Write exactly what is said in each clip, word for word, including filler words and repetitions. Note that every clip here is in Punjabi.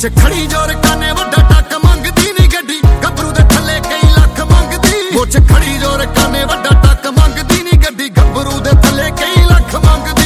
ਮੁੱਛ ਖੜੀ ਜੋਰ ਕਾਨੇ ਵੱਡਾ ਟੱਕ ਮੰਗਦੀ ਨੀ ਗੱਡੀ ਗੱਭਰੂ ਦੇ ਥੱਲੇ ਕਈ ਲੱਖ ਮੰਗਦੀ ਮੁੱਛ ਖੜੀ ਜੋਰ ਕਾਨੇ ਵੱਡਾ ਟੱਕ ਮੰਗਦੀ ਨੀ ਗੱਡੀ ਗੱਭਰੂ ਦੇ ਥੱਲੇ ਕਈ ਲੱਖ ਮੰਗਦੀ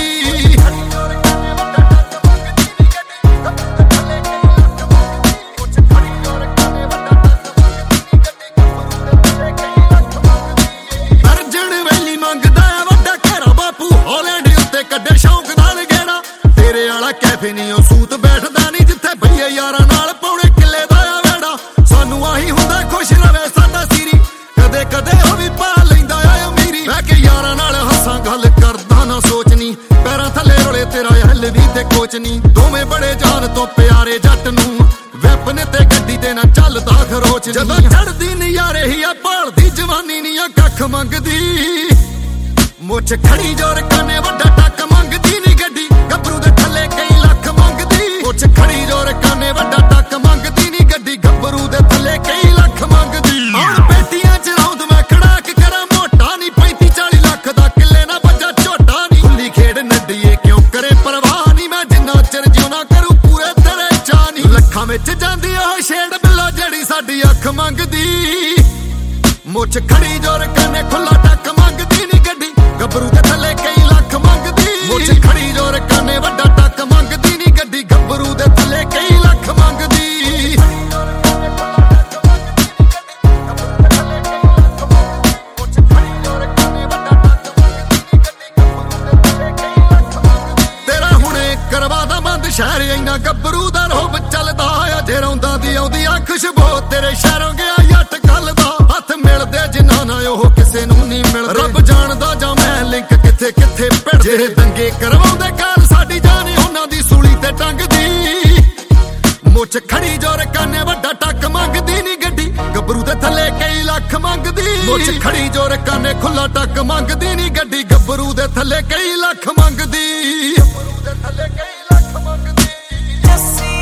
ਅਰਜਨ ਵੈਲੀ ਮੰਗਦਾ ਵੱਡਾ ਘੇਰਾ ਬਾਪੂ ਹਾਲੈਂਡ ਉੱਤੇ ਕੱਢੇ ਸ਼ੌਂਕ ਨਾਲ ਗੇੜਾ ਤੇਰੇ ਵਾਲਾ ਕੈਫੇ ਨੀ ਉਹ ਸੂਤ ਬੈਠਦਾ ਨੀ ਜਿੱਥੇ ਭਈਏ ਯਾਰਾਂ ਨਾਲ ਪੌਣੇ ਕਿੱਲੇ ਦਾ ਆ ਵੇੜਾ ਸਾਨੂੰ ਆਹੀ ਹੁੰਦਾ ਖੁਸ਼ ਰਵੇ ਸਾਡਾ ਸੀਰੀ ਕਦੇ ਕਦੇ ਉਹ ਵੀ ਪਾ ਲੈਂਦਾ ਆ ਅਮੀਰੀ ਬਹਿ ਕੇ ਯਾਰਾਂ ਨਾਲ ਹੱਸਾਂ ਗੱਲ ਕਰਦਾ ਨਾ ਸੋਚਨੀ ਪੈਰਾਂ ਥੱਲੇ ਰੋਲੇ ਤੇਰਾ ਹੱਲ ਵੀ ਤੇ ਕੋਚ ਨੀ ਦੋਵੇਂ ਬੜੇ ਜਾਨ ਤੋਂ ਪਿਆਰੇ ਜੱਟ ਨੂੰ ਵੈਪਨ ਤੇ ਗੱਡੀ ਤੇ ਨਾ ਚੱਲਦਾ ਖਰੋਚ ਜਦੋਂ ਚੜਦੀ ਨਜ਼ਾਰੇ ਹੀ ਆ ਭਾਲਦੀ ਜਵਾਨੀ ਨੀ ਆ ਕੱਖ ਮੰਗਦੀ ਮੁੱਛ ਖੜੀ ਜੋਰ ਕਾਨੇ ਵੱਡਾ ਟੱਕ ਮੰਗਦੀ ਨੀ ਗੱਡੀ ਗੱਭਰੂ ਦੇ ਥੱਲੇ ਕਈ ਲੱਖ ਮੰਗਦੀ ਮੁੱਛ ਖੜੀ ਜੋਰ ਕਾਨੇ ਵੱਡਾ ਟੱਕ ਮੰਗਦੀ ਨੀ ਗੱਡੀ ਗੱਭਰੂ ਦੇ ਥੱਲੇ ਕਈ ਲੱਖ ਮੰਗਦੀ ਹੁਣ ਪੇਟੀਆਂ ਚ ਰੌਂਦ ਮੈਂ ਖੜਾਕ ਕਰਾਂ ਮੋਟਾ ਨੀ ਪੈਂਤੀ ਚਾਲੀ ਲੱਖ ਦਾ ਕਿੱਲੇ ਨਾ ਬੱਜਾ ਝੋਟਾ ਨੀ ਖੁੱਲੀ ਖੇਡ ਨੱਡੀਏ ਕਿਉਂ ਕਰੇ ਪਰਵਾਹ ਨੀ ਮੈਂ ਜਿੰਨਾ ਚਿਰ ਜਿਉਣਾ ਕਰੂ ਪੂਰੇ ਤੇਰੇ ਚਾਹ ਨੀ ਲੱਖਾਂ ਵਿੱਚ ਜਾਂਦੀ ਉਹ ਛੇੜ ਬਿੱਲੋ ਜਿਹੜੀ ਸਾਡੀ ਅੱਖ ਮੰਗਦੀ ਮੁੱਛ ਖੜੀ ਜੋਰ ਕਾਨੇ ਖੁੱਲਾ ਟੱਕ ਮੰਗਦੀ ਨੀ ਗੱਡੀ ਗੱਭਰੂ ਦੇ ਥੱਲੇ ਕਈ ਲੱਖ ਮੰਗਦੀ ਮੁੱਛ ਖੜੀ ਜੋਰ ਕਾਨੇ ਵੱਡਾ ਟੱਕ ਮੰਗਦੀ ਨੀ ਗੱਡੀ ਗੱਭਰੂ ਦੇ ਥੱਲੇ ਕਈ ਲੱਖ ਮੰਗਦੀ ਤੇਰਾ ਹੁਣੇ ਕਰਵਾਦਾ ਬੰਦ ਸ਼ਹਿਰ ਇੰਨਾ ਗੱਭਰੂ ਦਾ ਰੋਬ ਚੱਲਦਾ ਆ ਜੇ ਰੌਂਦਾ ਦੀ ਆਉਂਦੀ ਆ ਖੁਸ਼ਬੂ ਤੇਰੇ ਸ਼ਹਿਰੋਂ ਗਿਆ ਜੱਟ ਗੱਲ ਦਾ ਹੱਥ ਮਿਲਦੇ ਜਿੰਨਾ ਨਾ ਉਹ ਕਿਸੇ ਨੂੰ ਨਹੀਂ ਮਿਲਦੇ ਰੱਬ ਜਾਣਦਾ ਜਾਂ ਮੈਂ ਲਿੰਕ ਕਿੱਥੇ ਕਿੱਥੇ ਭਿੜਦੇ ਜਿਹੜੇ ਦੰਗੇ ਕਰਵਾਉਂਦੇ ਘਰ ਸਾਡੀ ਜਾਨ ਉਹਨਾਂ ਦੀ ਸੂਲੀ ਤੇ ਟੰਗਦੀ ਮੁੱਛ ਖੜੀ ਜੋਰ ਕਾਨੇ ਵੱਡਾ ਟੱਕ ਮੰਗਦੀ ਨੀ ਗੱਡੀ ਗੱਭਰੂ ਦੇ ਥੱਲੇ ਕਈ ਲੱਖ ਮੰਗਦੀ ਮੁੱਛ ਖੜੀ ਜੋਰ ਕਾਨੇ ਖੁੱਲਾ ਟੱਕ ਮੰਗਦੀ ਨੀ ਗੱਡੀ ਗੱਭਰੂ ਦੇ ਥੱਲੇ ਕਈ ਲੱਖ ਮੰਗਦੀ ਗੱਭਰੂ ਦੇ ਥੱਲੇ ਕਈ ਲੱਖ ਮੰਗਦੀ